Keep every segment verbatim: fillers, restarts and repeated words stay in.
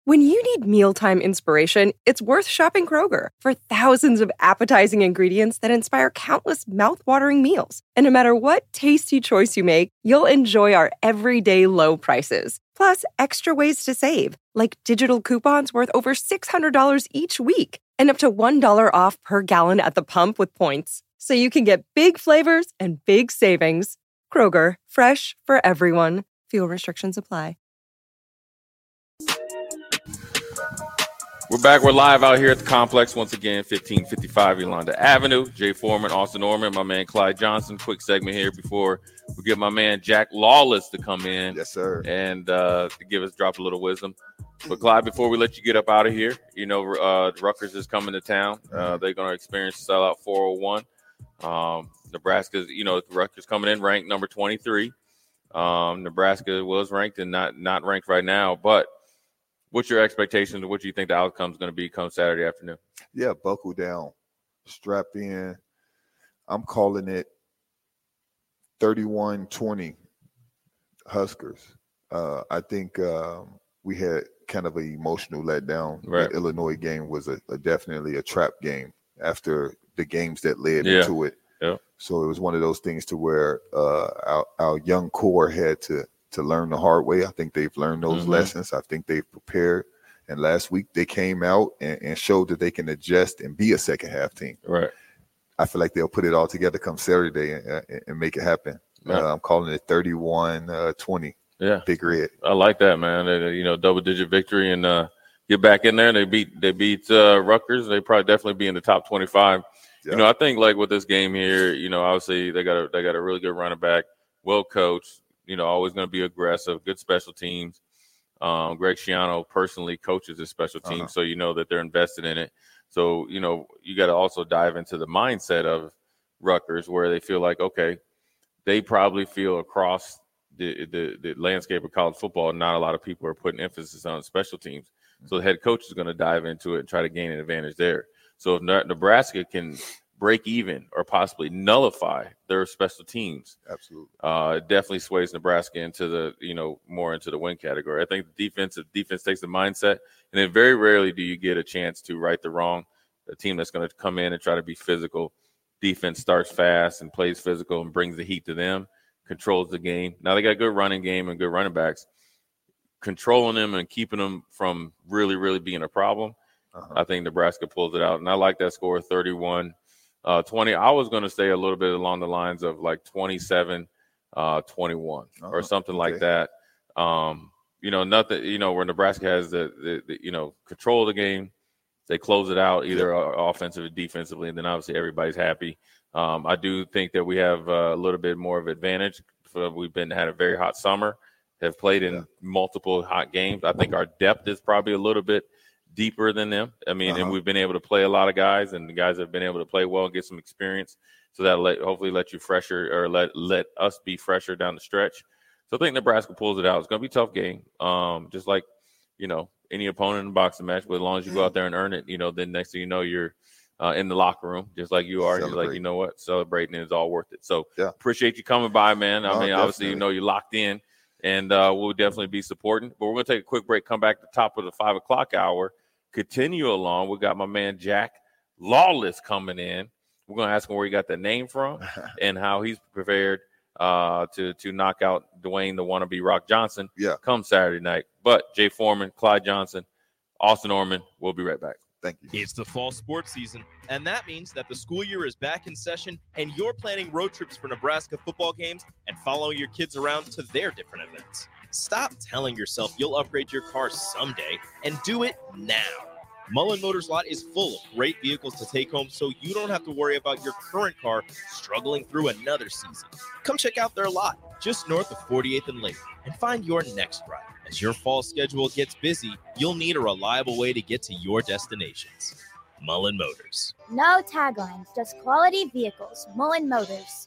When you need mealtime inspiration, it's worth shopping Kroger for thousands of appetizing ingredients that inspire countless mouthwatering meals. And no matter what tasty choice you make, you'll enjoy our everyday low prices. Plus, extra ways to save, like digital coupons worth over six hundred dollars each week and up to one dollar off per gallon at the pump with points. So you can get big flavors and big savings. Kroger, fresh for everyone. Fuel restrictions apply. We're back. We're live out here at the complex once again, fifteen fifty-five Yolanda Avenue. Jay Foreman, Austin Norman, my man Clyde Johnson. Quick segment here before we get my man Jack Lawless to come in. Yes, sir. And uh, to give us drop a little wisdom. But Clyde, before we let you get up out of here, you know, uh, Rutgers is coming to town. Uh, they're going to experience sellout four oh one. Um, Nebraska's, you know, Rutgers coming in ranked number twenty-three. Um, Nebraska was ranked and not not ranked right now, but what's your expectations? What do you think the outcome is going to be come Saturday afternoon? Yeah, buckle down, strap in. I'm calling it thirty-one twenty Huskers. Uh, I think um, we had kind of an emotional letdown. Right. The Illinois game was a, a definitely a trap game after the games that led Yeah. into it. Yeah. So it was one of those things to where uh, our, our young core had to to learn the hard way. I think they've learned those Mm-hmm. lessons. I think they've prepared. And last week they came out and, and showed that they can adjust and be a second half team. Right. I feel like they'll put it all together come Saturday and, and, and make it happen. Yeah. Uh, I'm calling it thirty-one twenty. Yeah. Big Red. I like that, man. They, you know, double digit victory and uh, get back in there. They beat they beat uh, Rutgers. They probably definitely be in the top twenty-five. Yeah. You know, I think like with this game here, you know, obviously they got a they got a really good running back, well coached. You know, always going to be aggressive, good special teams. Um, Greg Schiano personally coaches his special teams, Uh-huh. so you know that they're invested in it. So, you know, you got to also dive into the mindset of Rutgers where they feel like, okay, they probably feel across the, the, the landscape of college football, not a lot of people are putting emphasis on special teams. So the head coach is going to dive into it and try to gain an advantage there. So if Nebraska can break even or possibly nullify their special teams, Absolutely. uh, it definitely sways Nebraska into the, you know, more into the win category. I think the defense, the defense takes the mindset, and then very rarely do you get a chance to right the wrong. A team that's going to come in and try to be physical. Defense starts fast and plays physical and brings the heat to them, controls the game. Now they got a good running game and good running backs. Controlling them and keeping them from really, really being a problem. Uh-huh. I think Nebraska pulls it out. And I like that score, thirty-one twenty. I was going to say a little bit along the lines of like twenty-seven twenty-one Uh-huh. or something like Okay. that. Um, you know, nothing, you know, where Nebraska has the, the, the, you know, control of the game. They close it out either offensively or defensively, and then obviously everybody's happy. Um, I do think that we have uh, a little bit more of advantage. We've been had a very hot summer, have played in Yeah. multiple hot games. I think our depth is probably a little bit deeper than them. I mean, Uh-huh. and we've been able to play a lot of guys, and the guys have been able to play well and get some experience. So that let hopefully let you fresher or let let us be fresher down the stretch. So I think Nebraska pulls it out. It's going to be a tough game, um, just like you know any opponent in a boxing match. But as long as you go out there and earn it, you know, then next thing you know, you're uh, in the locker room, just like you are. You're like, Celebrate. you know what, celebrating is all worth it. So Yeah. appreciate you coming by, man. I Oh, mean, obviously, you definitely. know, you're locked in, and uh, we'll definitely be supporting. But we're going to take a quick break, come back to the top of the five o'clock hour, continue along. We got my man Jack Lawless coming in. We're going to ask him where he got the name from and how he's prepared uh, to to knock out Dwayne, the wannabe Rock Johnson, Yeah. come Saturday night. But Jay Foreman, Clyde Johnson, Austin Norman, we'll be right back. Thank you. It's the fall sports season, and that means that the school year is back in session, and you're planning road trips for Nebraska football games and following your kids around to their different events. Stop telling yourself you'll upgrade your car someday and do it now. Mullen Motors Lot is full of great vehicles to take home, so you don't have to worry about your current car struggling through another season. Come check out their lot just north of forty-eighth and Lake and find your next ride. As your fall schedule gets busy, you'll need a reliable way to get to your destinations. Mullen Motors. No taglines, just quality vehicles. Mullen Motors.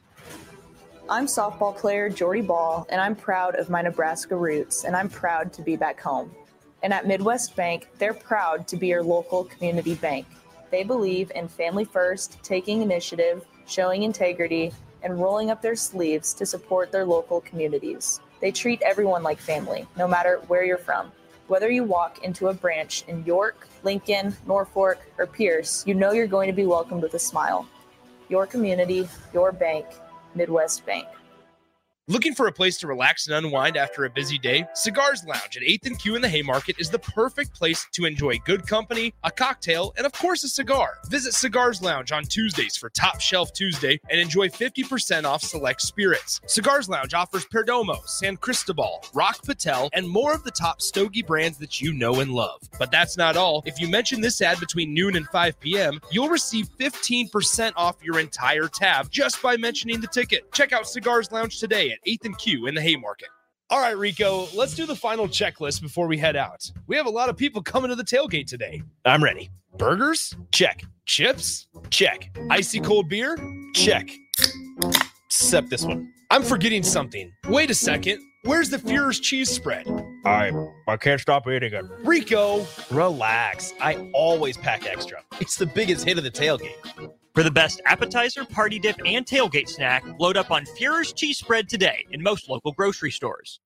I'm softball player Jordy Ball, and I'm proud of my Nebraska roots, and I'm proud to be back home. And at Midwest Bank, they're proud to be your local community bank. They believe in family first, taking initiative, showing integrity, and rolling up their sleeves to support their local communities. They treat everyone like family, no matter where you're from. Whether you walk into a branch in York, Lincoln, Norfolk, or Pierce, you know you're going to be welcomed with a smile. Your community, your bank, Midwest Bank. Looking for a place to relax and unwind after a busy day? Cigars Lounge at eighth and Q in the Haymarket is the perfect place to enjoy good company, a cocktail, and of course a cigar. Visit Cigars Lounge on Tuesdays for Top Shelf Tuesday and enjoy fifty percent off select spirits. Cigars Lounge offers Perdomo, San Cristobal, Rock Patel, and more of the top stogie brands that you know and love. But that's not all. If you mention this ad between noon and five p.m., you'll receive fifteen percent off your entire tab just by mentioning the ticket. Check out Cigars Lounge today at eighth and Q in the Haymarket. All right, Rico, let's do the final checklist before we head out. We have a lot of people coming to the tailgate today. I'm ready. Burgers? Check. Chips? Check. Icy cold beer? Check. Except this one. I'm forgetting something. Wait a second. Where's the Führer's cheese spread? I I can't stop eating it. Rico, relax. I always pack extra. It's the biggest hit of the tailgate. For the best appetizer, party dip, and tailgate snack, load up on Führer's cheese spread today in most local grocery stores.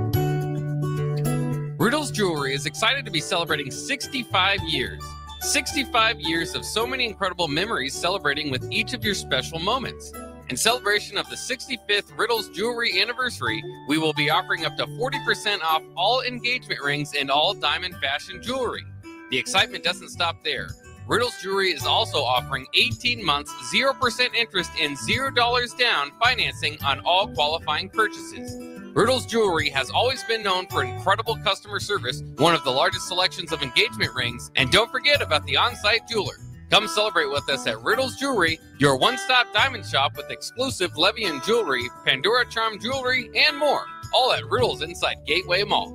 Riddles Jewelry is excited to be celebrating sixty-five years. sixty-five years of so many incredible memories celebrating with each of your special moments. In celebration of the sixty-fifth Riddles Jewelry anniversary, we will be offering up to forty percent off all engagement rings and all diamond fashion jewelry. The excitement doesn't stop there. Riddles Jewelry is also offering eighteen months, zero percent interest and zero dollars down financing on all qualifying purchases. Riddles Jewelry has always been known for incredible customer service, one of the largest selections of engagement rings, and don't forget about the on-site jeweler. Come celebrate with us at Riddles Jewelry, your one-stop diamond shop with exclusive Levian jewelry, Pandora Charm jewelry, and more, all at Riddles inside Gateway Mall.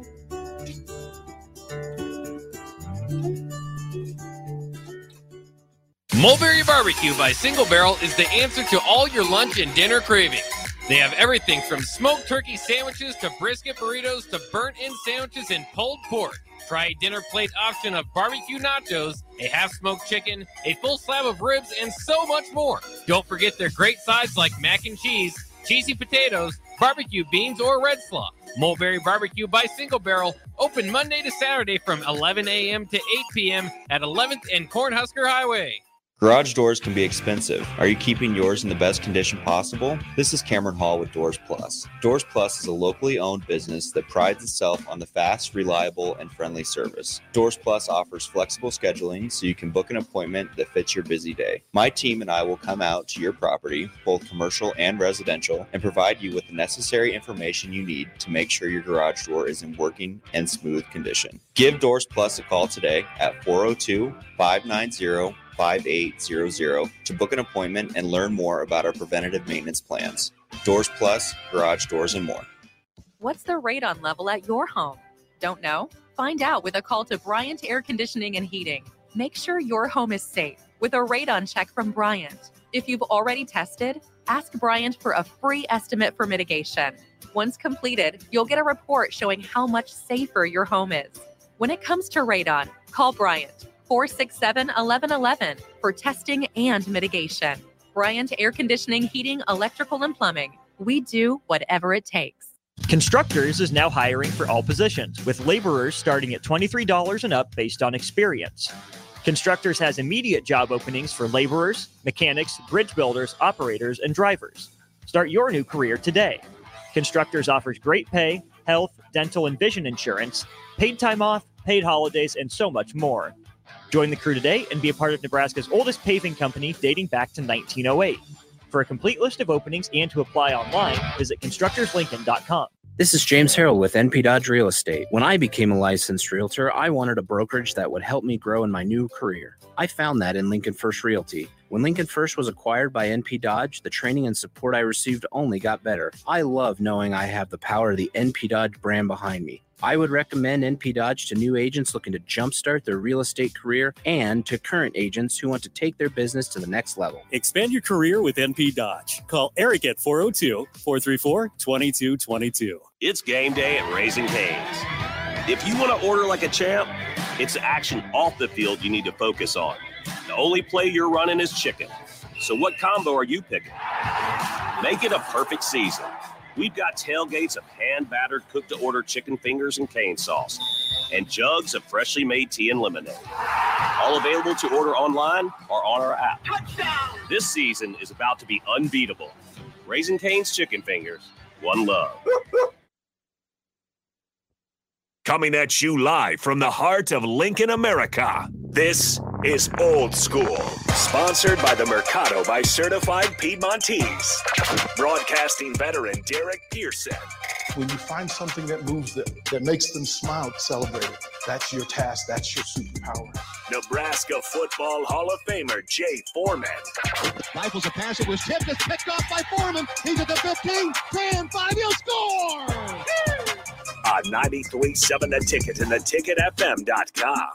Mulberry Barbecue by Single Barrel is the answer to all your lunch and dinner cravings. They have everything from smoked turkey sandwiches to brisket burritos to burnt-in sandwiches and pulled pork. Try a dinner plate option of barbecue nachos, a half-smoked chicken, a full slab of ribs, and so much more. Don't forget their great sides like mac and cheese, cheesy potatoes, barbecue beans, or red slaw. Mulberry Barbecue by Single Barrel, open Monday to Saturday from eleven a.m. to eight p.m. at eleventh and Cornhusker Highway. Garage doors can be expensive. Are you keeping yours in the best condition possible? This is Cameron Hall with Doors Plus. Doors Plus is a locally owned business that prides itself on the fast, reliable, and friendly service. Doors Plus offers flexible scheduling so you can book an appointment that fits your busy day. My team and I will come out to your property, both commercial and residential, and provide you with the necessary information you need to make sure your garage door is in working and smooth condition. Give Doors Plus a call today at four oh two, five nine zero, five eight zero zero to book an appointment and learn more about our preventative maintenance plans. Doors Plus, garage doors, and more. What's the radon level at your home? Don't know? Find out with a call to Bryant Air Conditioning and Heating. Make sure your home is safe with a radon check from Bryant. If you've already tested, ask Bryant for a free estimate for mitigation. Once completed, you'll get a report showing how much safer your home is. When it comes to radon, call Bryant. four six seven, one one one one for testing and mitigation. Bryant Air Conditioning, Heating, Electrical, and Plumbing. We do whatever it takes. Constructors is now hiring for all positions, with laborers starting at twenty-three dollars and up based on experience. Constructors has immediate job openings for laborers, mechanics, bridge builders, operators, and drivers. Start your new career today. Constructors offers great pay, health, dental, and vision insurance, paid time off, paid holidays, and so much more. Join the crew today and be a part of Nebraska's oldest paving company dating back to nineteen oh eight. For a complete list of openings and to apply online, visit constructors lincoln dot com. This is James Harrell with N P Dodge Real Estate. When I became a licensed realtor, I wanted a brokerage that would help me grow in my new career. I found that in Lincoln First Realty. When Lincoln First was acquired by N P Dodge, the training and support I received only got better. I love knowing I have the power of the N P Dodge brand behind me. I would recommend N P Dodge to new agents looking to jumpstart their real estate career and to current agents who want to take their business to the next level. Expand your career with N P Dodge. Call Eric at four oh two, four three four, two two two two. It's game day at Raising Cane's. If you want to order like a champ, it's the action off the field you need to focus on. The only play you're running is chicken. So what combo are you picking? Make it a perfect season. We've got tailgates of hand-battered, cooked-to-order chicken fingers and cane sauce, and jugs of freshly made tea and lemonade. All available to order online or on our app. Touchdown! This season is about to be unbeatable. Raising Cane's Chicken Fingers, one love. Coming at you live from the heart of Lincoln, America. This is Old School, sponsored by the Mercado by Certified Piedmontese. Broadcasting veteran Derek Pearson. When you find something that moves them, that makes them smile, celebrate it. That's your task. That's your superpower. Nebraska Football Hall of Famer Jay Foreman. Rifles a pass. It was tipped. It's picked off by Foreman. He's at the fifteen, ten, five. He'll score! On ninety-three point seven The Ticket and the ticket f m dot com.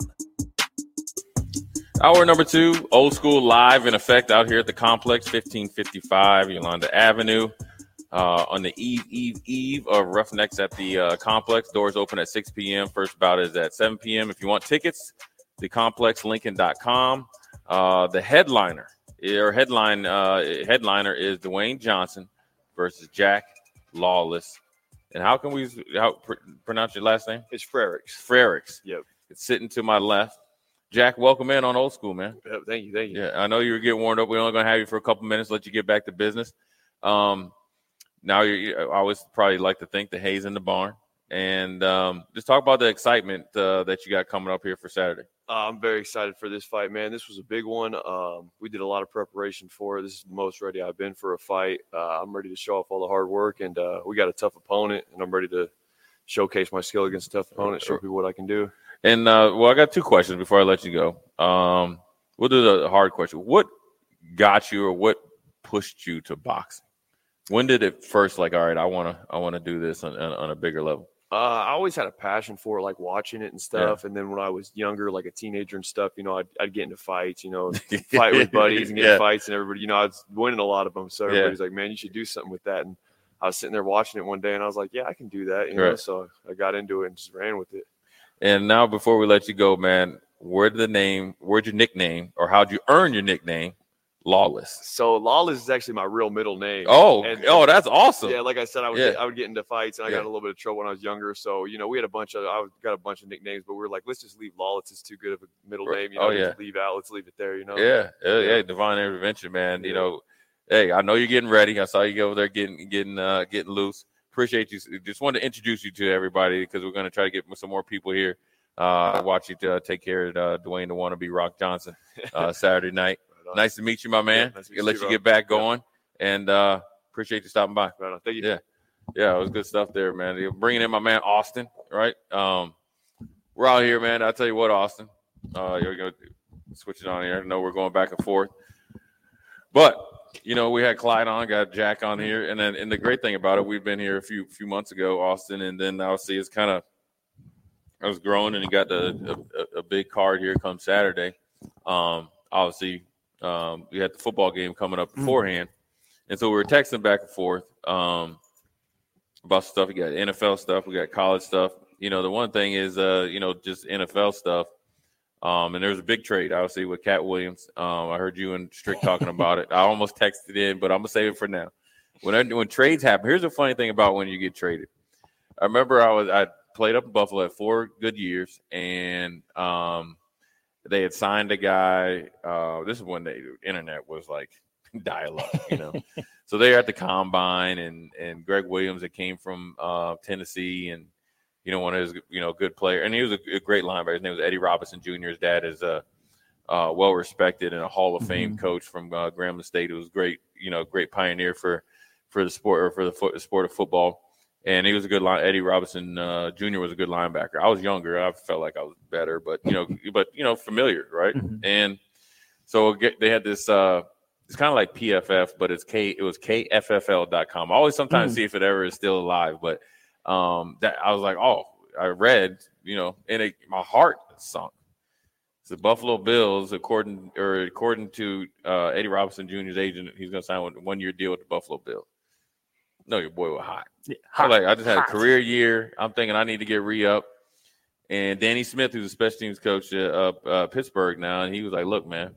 Hour number two, Old School live in effect out here at the complex, fifteen fifty-five Yolanda Avenue. Uh, on the eve, eve, eve of Roughnecks at the uh, complex. Doors open at six p.m. First bout is at seven p.m. If you want tickets, the complex lincoln dot com. Uh, the headliner, or headline uh, headliner is Dwayne Johnson versus Jack Lawless. And how can we how pr- pronounce your last name? It's Frericks. Frericks. Yep. It's sitting to my left. Jack, welcome in on Old School, man. Yep, thank you, thank you. Yeah, I know you were getting warmed up. We're only going to have you for a couple minutes, let you get back to business. Um, now, you I always probably like to think the hay's in the barn. And um, just talk about the excitement uh, that you got coming up here for Saturday. Uh, I'm very excited for this fight, man. This was a big one. Um, we did a lot of preparation for it. This is the most ready I've been for a fight. Uh, I'm ready to show off all the hard work, and uh, we got a tough opponent, and I'm ready to showcase my skill against a tough opponent, show people what I can do. And, uh, well, I got two questions before I let you go. Um, we'll do the hard question. What got you or what pushed you to boxing? When did it first, like, all right, I want to I want to do this on, on, on a bigger level? Uh, I always had a passion for it, like watching it and stuff. Yeah. And then when I was younger, like a teenager and stuff, you know, I'd, I'd get into fights, you know, fight with buddies and get yeah. fights and everybody, you know, I was winning a lot of them. So everybody's yeah. like, man, you should do something with that. And I was sitting there watching it one day and I was like, yeah, I can do that. You right. know, so I got into it and just ran with it. And now before we let you go, man, where'd the name, where'd your nickname or how'd you earn your nickname? Lawless. So Lawless is actually my real middle name. Oh, and, oh, that's awesome. Yeah, like I said, I would yeah. get, I would get into fights, and I yeah. got a little bit of trouble when I was younger. So you know, we had a bunch of I got a bunch of nicknames, but we were like, let's just leave Lawless. It's too good of a middle name. You know, oh, yeah. leave out. Let's leave it there. You know. Yeah, yeah, yeah. Divine Intervention, man. Yeah. You know, hey, I know you're getting ready. I saw you go over there getting getting uh, getting loose. Appreciate you. Just wanted to introduce you to everybody because we're going to try to get some more people here. Uh, watch you to, uh, take care of uh, Dwayne the Wannabe Rock Johnson uh, Saturday night. Nice to meet you, my man. Yeah, nice to let you, you get back going, yeah. and uh, appreciate you stopping by. Right on. Thank you. Yeah, yeah, it was good stuff there, man. You're bringing in my man Austin, right? Um, we're out here, man. I tell you what, Austin, uh, you're gonna switch it on here. I know we're going back and forth, but you know we had Clyde on, got Jack on here, and then and the great thing about it, we've been here a few few months ago, Austin, and then obviously it's kind of I was growing, and you got the a, a big card here come Saturday. Um, obviously. Um, we had the football game coming up beforehand. And so we were texting back and forth um, about stuff. We got N F L stuff. We got college stuff. You know, the one thing is, uh, you know, just N F L stuff. Um, and there was a big trade, obviously, with Cat Williams. Um, I heard you and Strick talking about it. I almost texted in, but I'm going to save it for now. When I, when trades happen, here's the funny thing about when you get traded. I remember I was I played up in Buffalo at four good years, and um, – they had signed a guy. Uh, this is when the internet was like dial-up, you know. So they're at the combine, and and Greg Williams that came from uh, Tennessee, and you know one of his you know good player, and he was a, a great linebacker. His name was Eddie Robinson Junior His dad is a uh, well respected and a Hall of Fame mm-hmm. coach from uh, Grambling State. It was great, you know, great pioneer for for the sport or for the fo- sport of football. And he was a good line. Eddie Robinson uh, Junior was a good linebacker. I was younger. I felt like I was better, but you know, but you know, familiar, right? Mm-hmm. And so they had this. Uh, it's kind of like P F F, but it's K. It was K F F L dot com. I always sometimes mm-hmm. see if it ever is still alive, but um, that I was like, oh, I read, you know, and it, my heart sunk. It's the Buffalo Bills, according or according to uh, Eddie Robinson Junior's agent, he's going to sign a one-year deal with the Buffalo Bills. No, your boy was hot. Yeah, hot. I like I just had hot. a career year. I'm thinking I need to get re-up. And Danny Smith, who's a special teams coach at uh, uh, Pittsburgh now, and he was like, look, man,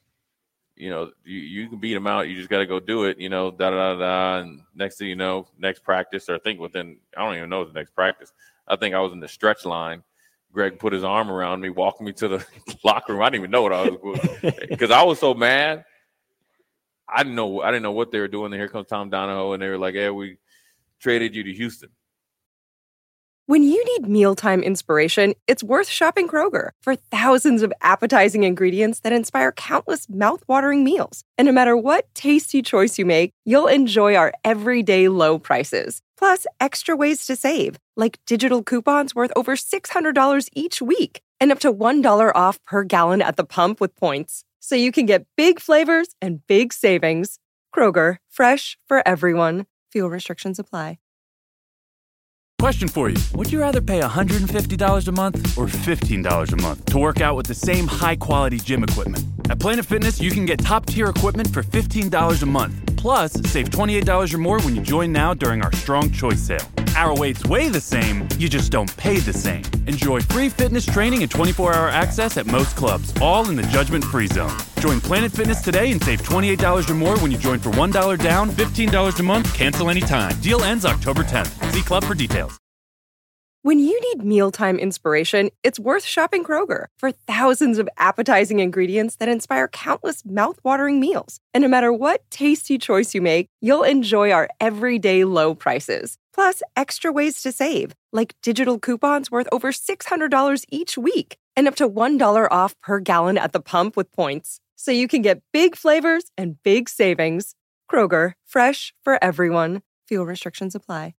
you know, you, you can beat him out. You just got to go do it, you know, da-da-da-da. And next thing you know, next practice, or I think within, I don't even know the next practice. I think I was in the stretch line Greg put his arm around me, walked me to the locker room. I didn't even know what I was doing because I was so mad. I didn't know. I didn't know what they were doing. And here comes Tom Donahoe, and they were like, "Hey, we traded you to Houston." When you need mealtime inspiration, it's worth shopping Kroger for thousands of appetizing ingredients that inspire countless mouthwatering meals. And no matter what tasty choice you make, you'll enjoy our everyday low prices. Plus, extra ways to save, like digital coupons worth over six hundred dollars each week and up to one dollar off per gallon at the pump with points. So you can get big flavors and big savings. Kroger, fresh for everyone. Fuel restrictions apply. Question for you. Would you rather pay one hundred fifty dollars a month or fifteen dollars a month to work out with the same high-quality gym equipment? At Planet Fitness, you can get top-tier equipment for fifteen dollars a month. Plus, save twenty-eight dollars or more when you join now during our Strong Choice sale. Our weights weigh the same, you just don't pay the same. Enjoy free fitness training and twenty-four hour access at most clubs, all in the judgment-free zone. Join Planet Fitness today and save twenty-eight dollars or more when you join for one dollar down, fifteen dollars a month, cancel anytime. Deal ends October tenth. See club for details. When you need mealtime inspiration, it's worth shopping Kroger for thousands of appetizing ingredients that inspire countless mouthwatering meals. And no matter what tasty choice you make, you'll enjoy our everyday low prices. Plus, extra ways to save, like digital coupons worth over six hundred dollars each week and up to one dollar off per gallon at the pump with points. So you can get big flavors and big savings. Kroger, fresh for everyone. Fuel restrictions apply.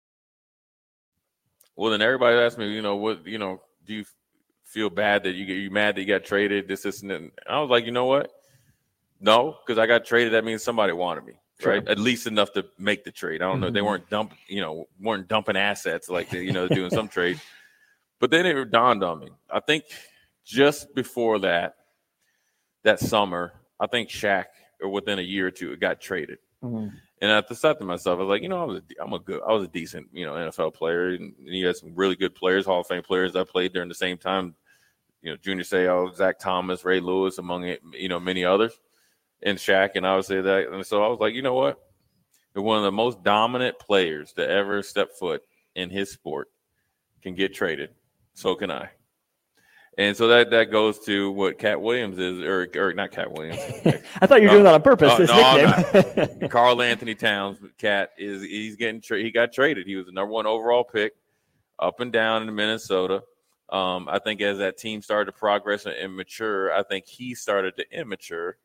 Well, then everybody asked me, you know, what, you know, do you feel bad that you get you mad that you got traded? This, this, and that. I was like, you know what? No, because I got traded. That means somebody wanted me, right? Sure. At least enough to make the trade. I don't mm-hmm. know. They weren't dump, you know, weren't dumping assets like they, you know, doing some trades. But then it dawned on me. I think just before that, that summer, I think Shaq, or within a year or two, it got traded. Mm-hmm. And I thought to myself, I was like, you know, I was a, I'm a good, I was a decent, you know, N F L player, and, and you had some really good players, Hall of Fame players that played during the same time, you know, Junior Seau, Zach Thomas, Ray Lewis, among it, you know, many others, and Shaq, and I would say that, and so I was like, you know what, one of the most dominant players to ever step foot in his sport can get traded, so can I. And so that, that goes to what Cat Williams is, or, or not Cat Williams. I thought you were doing that on purpose. Uh, his no, nickname. Carl Anthony Towns, Cat is he's getting tra- he got traded. He was the number one overall pick, up and down in Minnesota. Um, I think as that team started to progress and, and mature, I think he started to immature.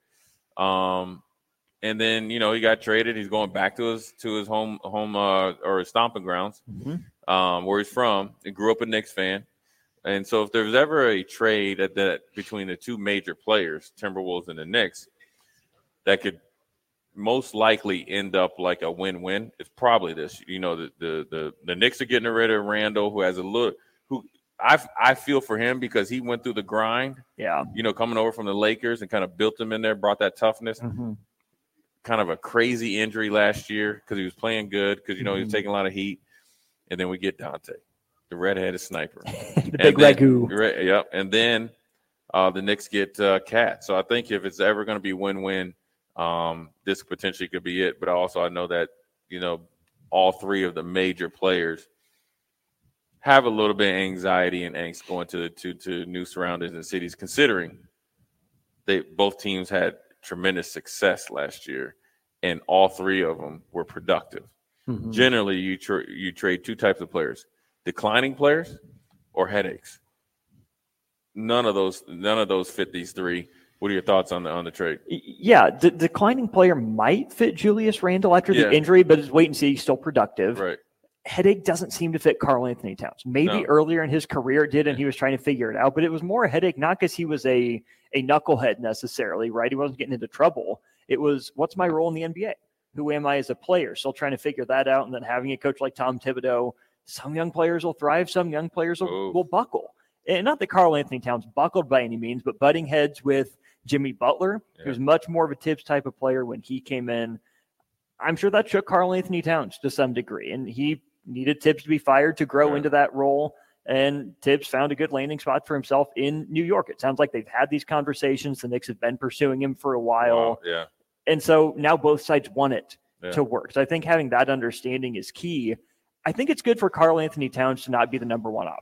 Um, and then you know he got traded. He's going back to his to his home home uh, or his stomping grounds, mm-hmm. um, where he's from. He grew up a Knicks fan. And so if there was ever a trade at that between the two major players, Timberwolves and the Knicks, that could most likely end up like a win-win, it's probably this. You know, the the the, the Knicks are getting rid of Randall, who has a little who I I feel for him because he went through the grind. Yeah. You know, coming over from the Lakers and kind of built him in there, brought that toughness. Mm-hmm. Kind of a crazy injury last year because he was playing good, because you know mm-hmm. he was taking a lot of heat. And then we get Dante, the red-headed sniper. the big ragu. Right, yep. And then uh, the Knicks get uh, Cat. So I think if it's ever going to be win-win, um, this potentially could be it. But also I know that, you know, all three of the major players have a little bit of anxiety and angst going to, to, to new surroundings and cities, considering they both teams had tremendous success last year, and all three of them were productive. Mm-hmm. Generally, you tra- you trade two types of players: declining players or headaches. None of those none of those fit these three. What are your thoughts on the on the trade? Yeah, the declining player might fit Julius Randle after Yeah. the injury, but just wait and see. He's still productive. Right. Headache doesn't seem to fit Karl Anthony Towns. Maybe No. earlier in his career it did, and he was trying to figure it out. But it was more a headache, not because he was a a knucklehead necessarily, right? He wasn't getting into trouble. It was, what's my role in the N B A? Who am I as a player? Still trying to figure that out, and then having a coach like Tom Thibodeau. Some young players will thrive. Some young players will, will buckle. And not that Karl Anthony Towns buckled by any means, but butting heads with Jimmy Butler, Yeah. who's much more of a Tibbs type of player when he came in. I'm sure that shook Karl Anthony Towns to some degree, and he needed Tibbs to be fired to grow Yeah. into that role. And Tibbs found a good landing spot for himself in New York. It sounds like they've had these conversations. The Knicks have been pursuing him for a while. Wow, yeah. And so now both sides want it Yeah. to work. So I think having that understanding is key. I think it's good for Karl Anthony Towns to not be the number one option.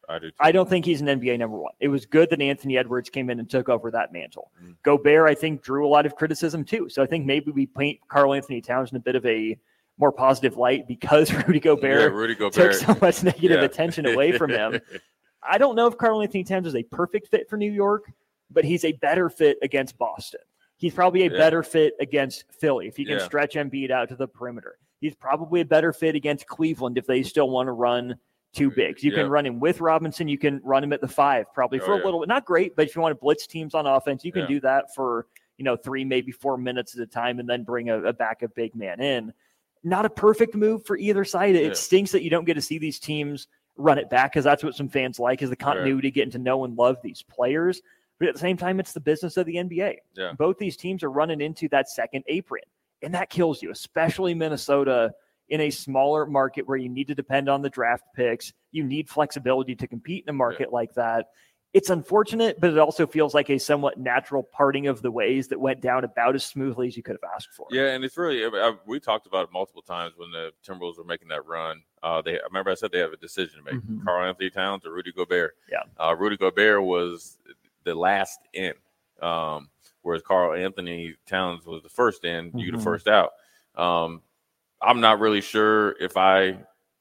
I do too. I don't think he's an N B A number one. It was good that Anthony Edwards came in and took over that mantle. Mm-hmm. Gobert, I think, drew a lot of criticism too. So I think maybe we paint Karl Anthony Towns in a bit of a more positive light because Rudy Gobert, yeah, Rudy Gobert. took so much negative yeah. attention away from him. I don't know if Karl Anthony Towns is a perfect fit for New York, but he's a better fit against Boston. He's probably a yeah. better fit against Philly if he can yeah. stretch Embiid out to the perimeter. He's probably a better fit against Cleveland if they still want to run two bigs. You yeah. can run him with Robinson. You can run him at the five probably for oh, a yeah. little bit. Not great, but if you want to blitz teams on offense, you can yeah. do that for, you know, three, maybe four minutes at a time and then bring a, a backup big man in. Not a perfect move for either side. It yeah. stinks that you don't get to see these teams run it back because that's what some fans like is the continuity, right. getting to know and love these players. But at the same time, it's the business of the N B A. Yeah. Both these teams are running into that second apron, and that kills you, especially Minnesota in a smaller market where you need to depend on the draft picks. You need flexibility to compete in a market yeah. like that. It's unfortunate, but it also feels like a somewhat natural parting of the ways that went down about as smoothly as you could have asked for. Yeah, and it's really, I, I, we talked about it multiple times when the Timberwolves were making that run. Uh, they, I remember I said they have a decision to make, mm-hmm. Karl Anthony Towns or Rudy Gobert. Yeah. Uh, Rudy Gobert was the last in, um, whereas Karl Anthony Towns was the first in, mm-hmm. you the first out. Um, I'm not really sure if I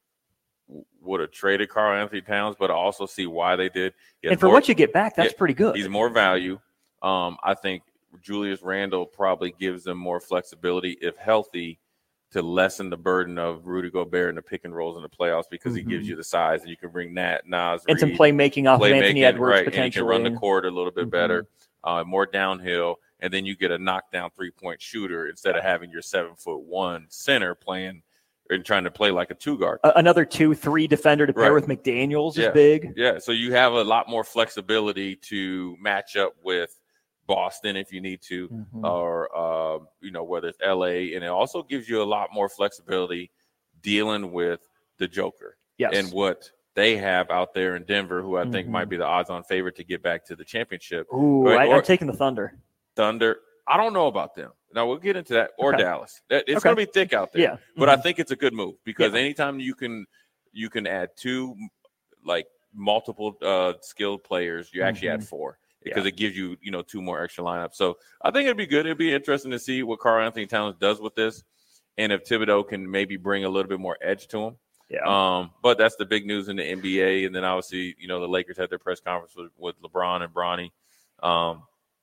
would have traded Karl Anthony Towns, but I also see why they did. And for more, what you get back, that's yeah, pretty good. He's more value. Um, I think Julius Randle probably gives them more flexibility, if healthy, to lessen the burden of Rudy Gobert in the pick and rolls in the playoffs because mm-hmm. he gives you the size and you can bring Nat, Nas, and Reed, some playmaking off play of Anthony making, Edwards right, potentially. And he can run the court a little bit mm-hmm. better, uh, more downhill, and then you get a knockdown three-point shooter instead of having your seven-foot one center playing and trying to play like a two guard. Uh, another two, three defender to pair right. with McDaniels yeah. is big. Yeah, so you have a lot more flexibility to match up with Boston if you need to, mm-hmm. or, uh, you know, whether it's L A. And it also gives you a lot more flexibility dealing with the Joker yes. and what they have out there in Denver, who I mm-hmm. think might be the odds-on favorite to get back to the championship. Ooh, or, I, or, I'm taking the Thunder. Thunder. I don't know about them. Now, we'll get into that. Or okay. Dallas. It's okay. going to be thick out there. Yeah. But mm-hmm. I think it's a good move because yeah. anytime you can you can add two, like, multiple uh, skilled players, you actually mm-hmm. add four because yeah. it gives you, you know, two more extra lineups. So I think it'd be good. It'd be interesting to see what Karl Anthony Towns does with this and if Thibodeau can maybe bring a little bit more edge to him. Yeah. Um, but that's the big news in the N B A. And then obviously, you know, the Lakers had their press conference with, with LeBron and Bronny. Um,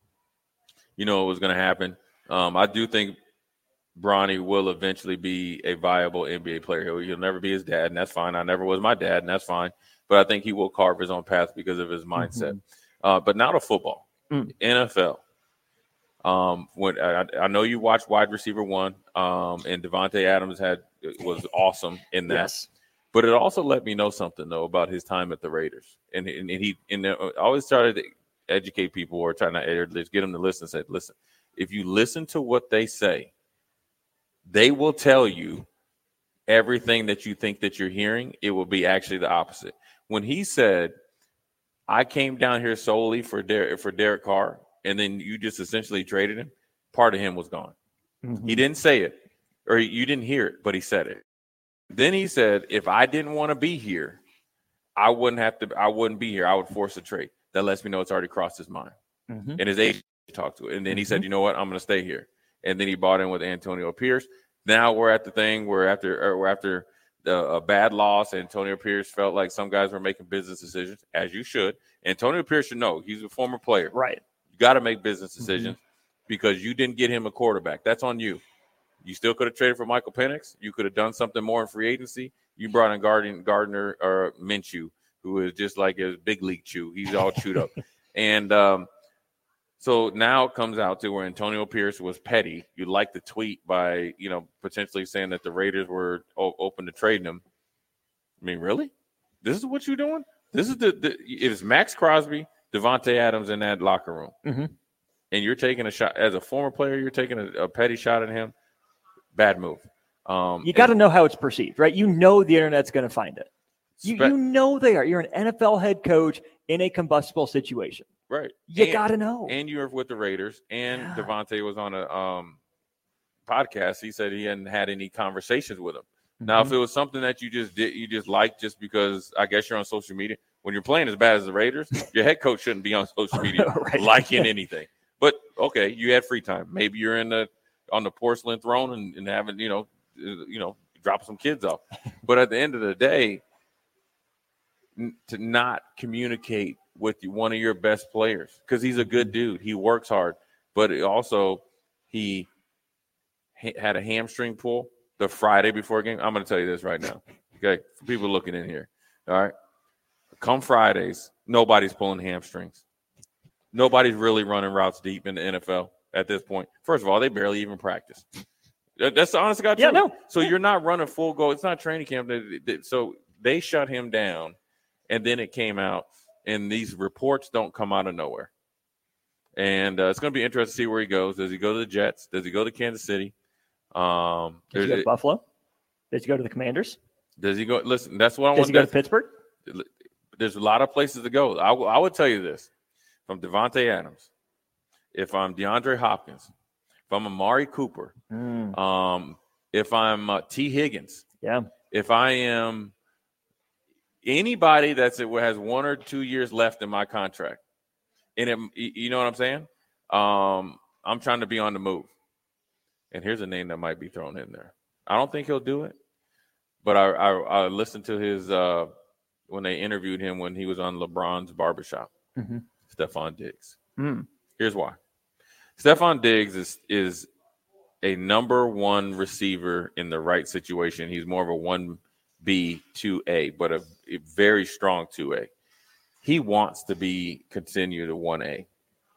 you know what was going to happen. Um, I do think Bronny will eventually be a viable N B A player. He'll, he'll never be his dad, and that's fine. I never was my dad, and that's fine. But I think he will carve his own path because of his mindset. Mm-hmm. Uh, but not a football, mm. N F L. Um, when I, I know you watched Wide Receiver One, um, and Devontae Adams had was awesome in that. Yes. But it also let me know something though about his time at the Raiders, and and, and he and I always started to educate people or trying to at least get them to listen. And say, listen, if you listen to what they say, they will tell you everything that you think that you're hearing. It will be actually the opposite. When he said, "I came down here solely for Der- for Derek Carr," and then you just essentially traded him, part of him was gone. Mm-hmm. He didn't say it, or you didn't hear it, but he said it. Then he said, if I didn't want to be here, I wouldn't have to, I wouldn't be here. I would force a trade. That lets me know it's already crossed his mind. Mm-hmm. And his agent talked to it. And then he mm-hmm. said, you know what, I'm going to stay here. And then he bought in with Antonio Pierce. Now we're at the thing where after, we're after the, a bad loss, Antonio Pierce felt like some guys were making business decisions, as you should. Antonio Pierce should know. He's a former player. Right. You got to make business decisions mm-hmm. because you didn't get him a quarterback. That's on you. You still could have traded for Michael Penix. You could have done something more in free agency. You brought in Gardner, Gardner or Minshew, who is just like a big league chew. He's all chewed up. And um, so now it comes out to where Antonio Pierce was petty. You like the tweet by, you know, potentially saying that the Raiders were o- open to trading him. I mean, really? This is what you're doing? This is the, the it is Max Crosby, Devontae Adams in that locker room. Mm-hmm. And you're taking a shot as a former player, you're taking a, a petty shot at him. Bad move. Um, you got to know how it's perceived, right? You know the internet's going to find it. You, spe- you know they are. You're an N F L head coach in a combustible situation. Right. You got to know. And you're with the Raiders. And yeah. Devontae was on a um, podcast. He said he hadn't had any conversations with him. Mm-hmm. Now, if it was something that you just did, you just liked just because I guess you're on social media, When you're playing as bad as the Raiders, your head coach shouldn't be on social media Right. liking Yeah. anything. But okay, you had free time. Maybe you're in the on the porcelain throne and, and having, you know, you know, drop some kids off. But at the end of the day, n- to not communicate with you, one of your best players, because he's a good dude. He works hard, but it also he ha- had a hamstring pull the Friday before game. I'm going to tell you this right now. Okay, for people looking in here. All right, come Fridays, nobody's pulling hamstrings. Nobody's really running routes deep in the N F L at this point. First of all, they barely even practice. That- That's the honest to God Yeah, truth. no. So you're not running full go. It's not training camp. They- they- So they shut him down, and then it came out, and these reports don't come out of nowhere. And uh, it's going to be interesting to see where he goes. Does he go to the Jets? Does he go to Kansas City? Um, Does he go there's- to Buffalo? Does he go to the Commanders? Does he go? Listen, that's what I Does want. he go to that's- Pittsburgh? There's a lot of places to go. I, w- I would tell you this: if I'm Devontae Adams, if I'm DeAndre Hopkins, if I'm Amari Cooper, Mm. um, if I'm uh, T. Higgins, Yeah. if I am anybody that's that has one or two years left in my contract, and it, you know what I'm saying? Um, I'm trying to be on the move. And here's a name that might be thrown in there. I don't think he'll do it, but I I, I listened to his uh, when they interviewed him when he was on LeBron's barbershop. Mhm. Stephon Diggs. Mm. Here's why. Stephon Diggs is is a number one receiver in the right situation. He's more of a one B, two A, but a, a very strong two A. He wants to be continue to one A.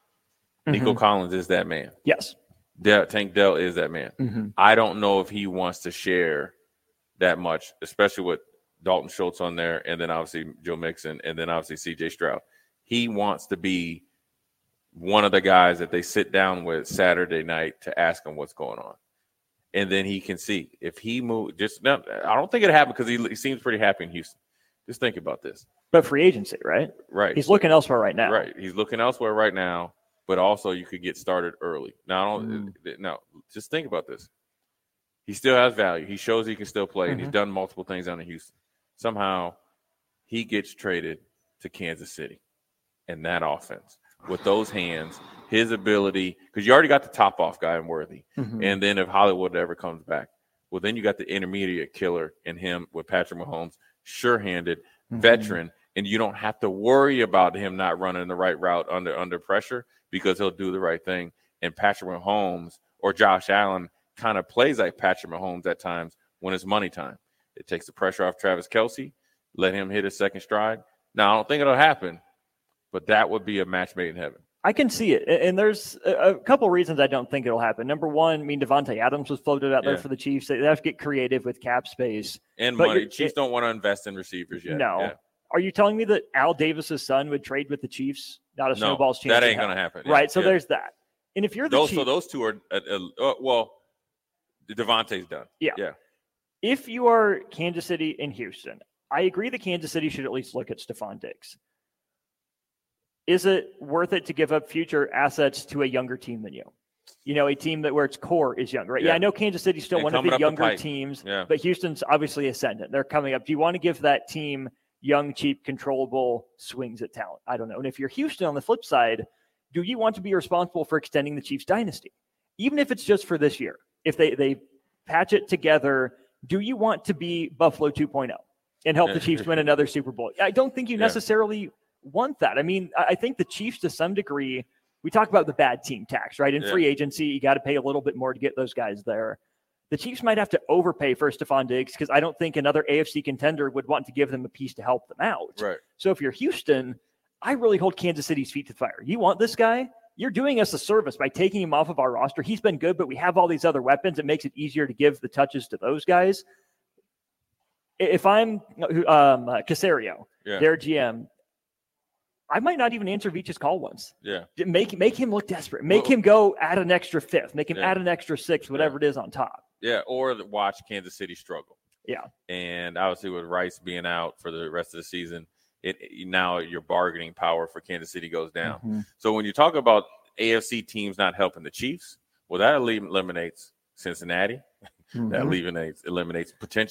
Nico Mhm. Collins is that man. Yes. Del, Tank Dell is that man. Mhm. I don't know if he wants to share that much, especially with Dalton Schultz on there, and then obviously Joe Mixon, and then obviously C J Stroud. He wants to be one of the guys that they sit down with Saturday night to ask him what's going on. And then he can see if he move. Just no, I don't think it happened because he, he seems pretty happy in Houston. Just think about this. But free agency, right? Right. He's looking elsewhere right now. Right. He's looking elsewhere right now, but also you could get started early. Now, I don't, no, just think about this. He still has value. He shows he can still play, and he's Mhm. done multiple things down in Houston. Somehow he gets traded to Kansas City and that offense with those hands, his ability, because you already got the top off guy in Worthy. Mhm. And then if Hollywood ever comes back, well, then you got the intermediate killer in him with Patrick Mahomes, sure-handed, Mhm. veteran, and you don't have to worry about him not running the right route under under pressure because he'll do the right thing. And Patrick Mahomes or Josh Allen kind of plays like Patrick Mahomes at times when it's money time. It takes the pressure off Travis Kelce, let him hit his second stride. Now, I don't think it'll happen, but that would be a match made in heaven. I can see it. And there's a, a couple reasons I don't think it'll happen. Number one, I mean, Devontae Adams was floated out there Yeah. for the Chiefs. They have to get creative with cap space. And But money. you're- Chiefs don't want to invest in receivers yet. No. Yeah. Are you telling me that Al Davis's son would trade with the Chiefs? Not a No, snowball's chance. that in ain't hell. gonna happen. Yeah, Right. So yeah. there's that. And if you're the Those, Chiefs, so those two are, uh, uh, well, Devontae's done. Yeah. Yeah. if you are Kansas City and Houston, I agree that Kansas City should at least look at Stephon Diggs. Is it worth it to give up future assets to a younger team than you? You know, a team that where its core is younger, right? Yeah, Yeah. I know Kansas City's still And one of coming the up the younger pipe. teams, Yeah. but Houston's obviously ascendant. They're coming up. Do you want to give that team young, cheap, controllable swings at talent? I don't know. And if you're Houston on the flip side, do you want to be responsible for extending the Chiefs dynasty? Even if it's just for this year, if they, they patch it together, do you want to be Buffalo two point oh and help the Chiefs win another Super Bowl? I don't think you Yeah. necessarily want that. I mean, I I think the Chiefs to some degree, we talk about the bad team tax, right? In Yeah. free agency, you got to pay a little bit more to get those guys there. The Chiefs might have to overpay for Stephon Diggs because I don't think another A F C contender would want to give them a piece to help them out. Right. So if you're Houston, I really hold Kansas City's feet to the fire. You want this guy? You're doing us a service by taking him off of our roster. He's been good, but we have all these other weapons. It makes it easier to give the touches to those guys. If I'm um, uh, Caserio, Yeah. their G M, I might not even answer Veach's call once. Yeah. Make make him look desperate. Make Well- him go add an extra fifth. Make him Yeah. add an extra sixth, whatever it is on top. Yeah. Or the- watch Kansas City struggle. Yeah. And obviously with Rice being out for the rest of the season, it it- now your bargaining power for Kansas City goes down. Mhm. So when you talk about A F C teams not helping the Chiefs, well, that elim- eliminates Cincinnati. That Mhm. eliminates eliminates potentially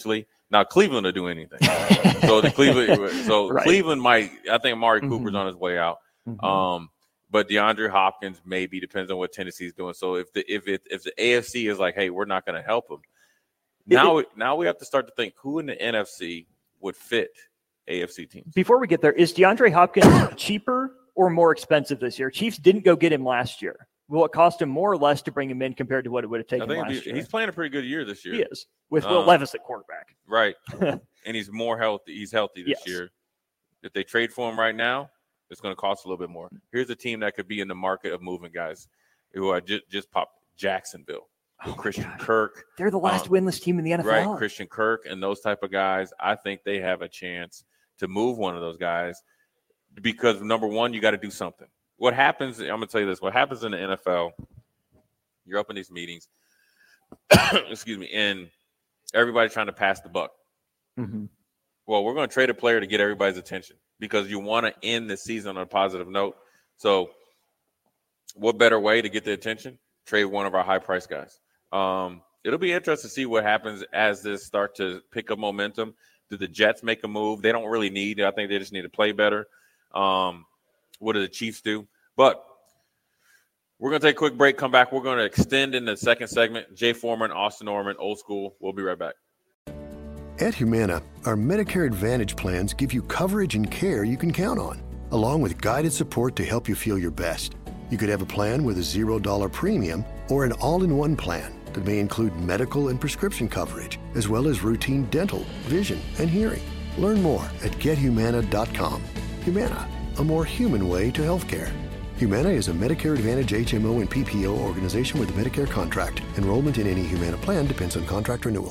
Now Cleveland will do anything. so the Cleveland, so Right. Cleveland might. I think Amari Mhm. Cooper's on his way out. Mhm. Um, but DeAndre Hopkins maybe depends on what Tennessee's doing. So if the if it if the A F C is like, hey, we're not going to help him. Now, now we have to start to think who in the N F C would fit A F C teams. Before we get there, is DeAndre Hopkins cheaper or more expensive this year? Chiefs didn't go get him last year. Will it cost him more or less to bring him in compared to what it would have I taken think last it'd be- year? he's playing a pretty good year this year. He is, with Will Um, Levis at quarterback. Right. And he's more healthy. He's healthy this Yes. year. If they trade for him right now, it's going to cost a little bit more. Here's a team that could be in the market of moving guys who are just, just popped Jacksonville. with Christian Kirk. They're the last um, winless team in the N F L. Right. Christian Kirk and those type of guys. I think they have a chance to move one of those guys because, number one, you got to do something. What happens, I'm going to tell you this, what happens in the N F L, you're up in these meetings, excuse me, and everybody's trying to pass the buck. Mm-hmm. Well, we're going to trade a player to get everybody's attention because you want to end the season on a positive note. So what better way to get the attention? Trade one of our high-priced guys. Um, it'll be interesting to see what happens as this start to pick up momentum. Do the Jets make a move? They don't really need it. I think they just need to play better. Um, what do the Chiefs do? But we're going to take a quick break, come back. We're going to extend in the second segment. Jay Foreman, Austin Norman, Old School. We'll be right back. At Humana, our Medicare Advantage plans give you coverage and care you can count on, along with guided support to help you feel your best. You could have a plan with a zero dollar premium or an all-in-one plan that may include medical and prescription coverage, as well as routine dental, vision, and hearing. Learn more at get humana dot com. Humana, a more human way to healthcare. Humana is a Medicare Advantage H M O and P P O organization with a Medicare contract. Enrollment in any Humana plan depends on contract renewal.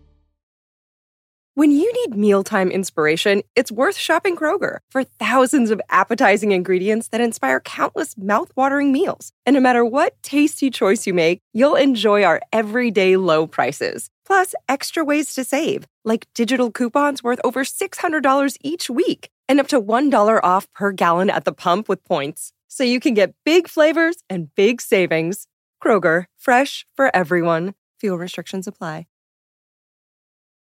When you need mealtime inspiration, it's worth shopping Kroger for thousands of appetizing ingredients that inspire countless mouthwatering meals. And no matter what tasty choice you make, you'll enjoy our everyday low prices. Plus, extra ways to save, like digital coupons worth over six hundred dollars each week and up to one dollar off per gallon at the pump with points. So you can get big flavors and big savings. Kroger, fresh for everyone. Fuel restrictions apply.